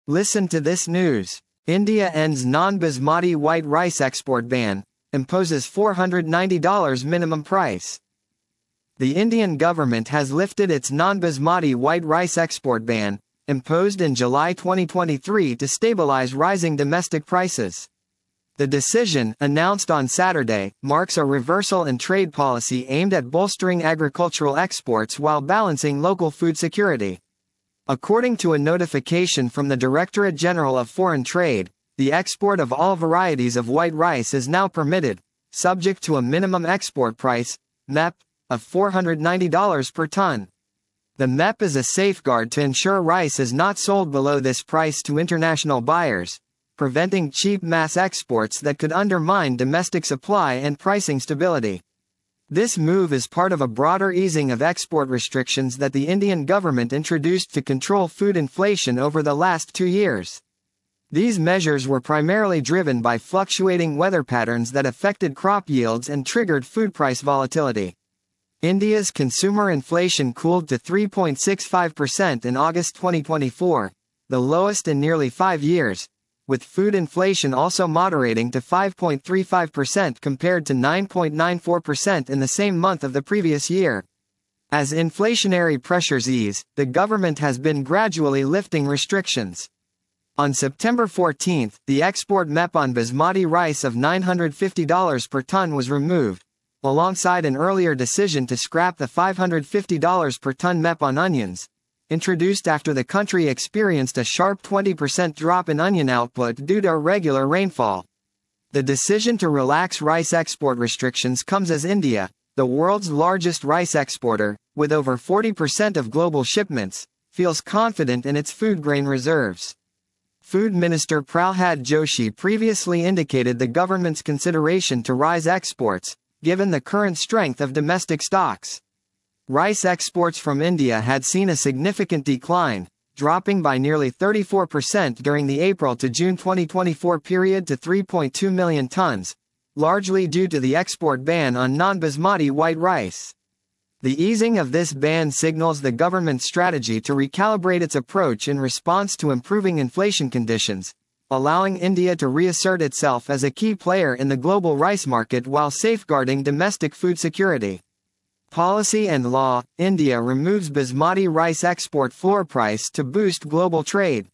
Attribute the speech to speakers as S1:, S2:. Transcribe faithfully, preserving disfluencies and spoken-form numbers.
S1: Listen to this news. India ends non-basmati white rice export ban, imposes four hundred ninety dollars minimum price. The Indian government has lifted its non-basmati white rice export ban, imposed in July twenty twenty-three to stabilize rising domestic prices. The decision, announced on Saturday, marks a reversal in trade policy aimed at bolstering agricultural exports while balancing local food security. According to a notification from the Directorate General of Foreign Trade, the export of all varieties of white rice is now permitted, subject to a minimum export price, M E P, of four hundred ninety dollars per ton. The M E P is a safeguard to ensure rice is not sold below this price to international buyers, preventing cheap mass exports that could undermine domestic supply and pricing stability. This move is part of a broader easing of export restrictions that the Indian government introduced to control food inflation over the last two years. These measures were primarily driven by fluctuating weather patterns that affected crop yields and triggered food price volatility. India's consumer inflation cooled to three point six five percent in August twenty twenty-four, the lowest in nearly five years, with food inflation also moderating to five point three five percent compared to nine point nine four percent in the same month of the previous year. As inflationary pressures ease, the government has been gradually lifting restrictions. On September fourteenth, the export M E P on basmati rice of nine hundred fifty dollars per ton was removed, alongside an earlier decision to scrap the five hundred fifty dollars per ton M E P on onions, introduced after the country experienced a sharp twenty percent drop in onion output due to irregular rainfall. The decision to relax rice export restrictions comes as India, the world's largest rice exporter, with over forty percent of global shipments, feels confident in its food grain reserves. Food Minister Pralhad Joshi previously indicated the government's consideration to rise exports, given the current strength of domestic stocks. Rice exports from India had seen a significant decline, dropping by nearly thirty-four percent during the April to June twenty twenty-four period to three point two million tons, largely due to the export ban on non-basmati white rice. The easing of this ban signals the government's strategy to recalibrate its approach in response to improving inflation conditions, allowing India to reassert itself as a key player in the global rice market while safeguarding domestic food security. Policy and law: India removes basmati rice export floor price to boost global trade.